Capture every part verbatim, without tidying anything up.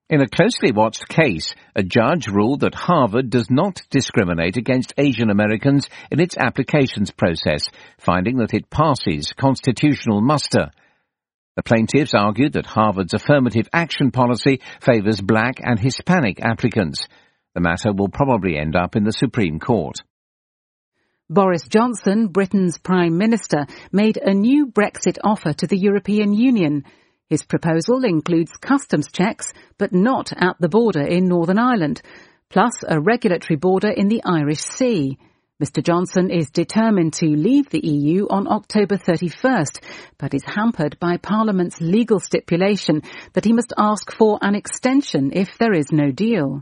In a closely watched case, a judge ruled that Harvard does not discriminate against Asian Americans in its applications process, finding that it passes constitutional muster. The plaintiffs argued that Harvard's affirmative action policy favours black and Hispanic applicants. The matter will probably end up in the Supreme Court. Boris Johnson, Britain's Prime Minister, made a new Brexit offer to the European Union. His proposal includes customs checks, but not at the border in Northern Ireland, plus a regulatory border in the Irish Sea. Mister Johnson is determined to leave the E U on October thirty-first, but is hampered by Parliament's legal stipulation that he must ask for an extension if there is no deal.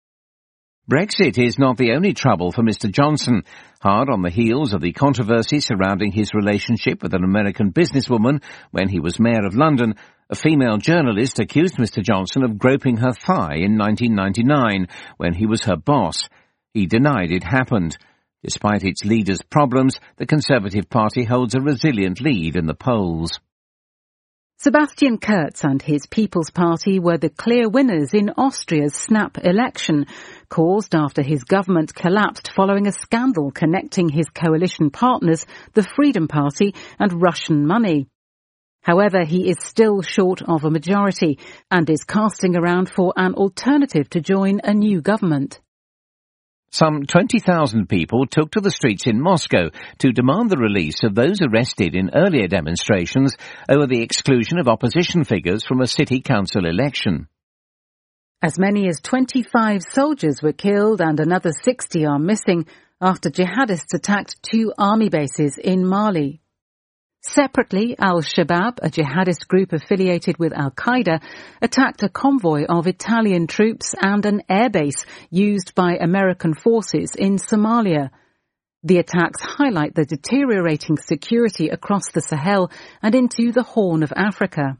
Brexit is not the only trouble for Mister Johnson. Hard on the heels of the controversy surrounding his relationship with an American businesswoman when he was Mayor of London, a female journalist accused Mister Johnson of groping her thigh in nineteen ninety-nine when he was her boss. He denied it happened. Despite its leader's problems, the Conservative Party holds a resilient lead in the polls. Sebastian Kurz and his People's Party were the clear winners in Austria's snap election, caused after his government collapsed following a scandal connecting his coalition partners, the Freedom Party, and Russian money. However, he is still short of a majority and is casting around for an alternative to join a new government. Some twenty thousand people took to the streets in Moscow to demand the release of those arrested in earlier demonstrations over the exclusion of opposition figures from a city council election. As many as twenty-five soldiers were killed and another sixty are missing after jihadists attacked two army bases in Mali. Separately, Al-Shabaab, a jihadist group affiliated with Al-Qaeda, attacked a convoy of Italian troops and an airbase used by American forces in Somalia. The attacks highlight the deteriorating security across the Sahel and into the Horn of Africa.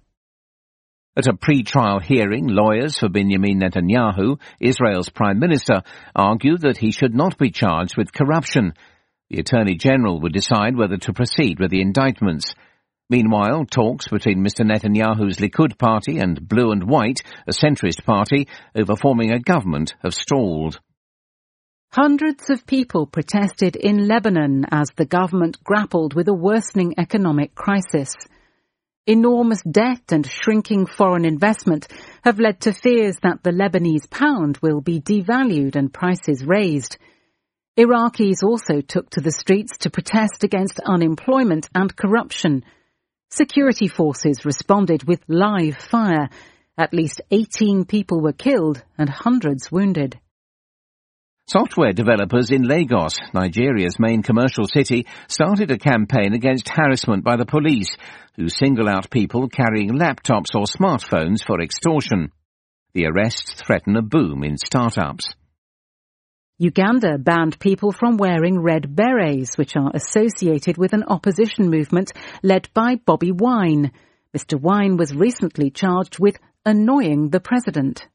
At a pre-trial hearing, lawyers for Benjamin Netanyahu, Israel's Prime Minister, argued that he should not be charged with corruption. The Attorney General would decide whether to proceed with the indictments. Meanwhile, talks between Mister Netanyahu's Likud party and Blue and White, a centrist party, over forming a government have stalled. Hundreds of people protested in Lebanon as the government grappled with a worsening economic crisis. Enormous debt and shrinking foreign investment have led to fears that the Lebanese pound will be devalued and prices raised. Iraqis also took to the streets to protest against unemployment and corruption. Security forces responded with live fire. At least eighteen people were killed and hundreds wounded. Software developers in Lagos, Nigeria's main commercial city, started a campaign against harassment by the police, who single out people carrying laptops or smartphones for extortion. The arrests threaten a boom in startups. Uganda banned people from wearing red berets, which are associated with an opposition movement led by Bobi Wine. Mister Wine was recently charged with annoying the president.